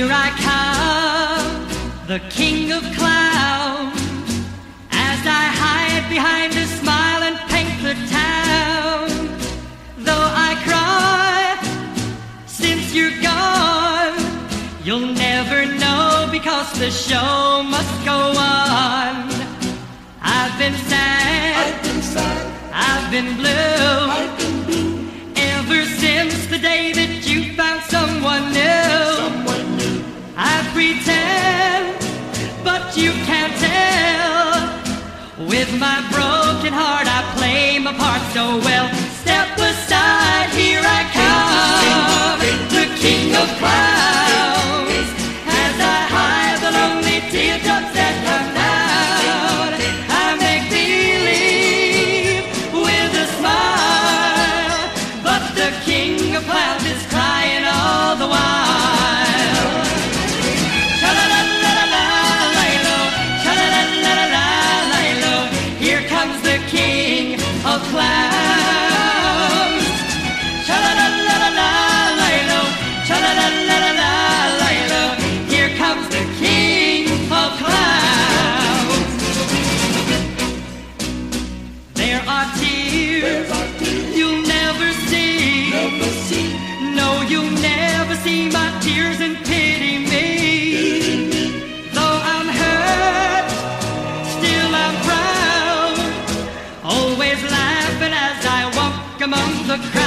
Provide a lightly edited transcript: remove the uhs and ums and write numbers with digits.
Here I come, the king of clowns, as I hide behind a smile and paint the town. Though I cry since you're gone, you'll never know because the show must go on. I've been sad, I've been blue, ever since the day that you found someone new. I pretend, but you can't tell. With my broken heart I play my part so well. Step aside, here I come, the king of clowns, as I hide the lonely teardrops that come down. I make believe with a smile, but the king of clowns is crying all the while. Here comes the king of clowns. Cha-la-la-la-la-la-la-lo, cha-la-la-la-la-la-la-lo. Here comes the king of clowns. There are tears you'll never see. No, you'll never see my tears and pity me. Though I'm hurt, still I'm proud, always laughing as I walk among the crowd.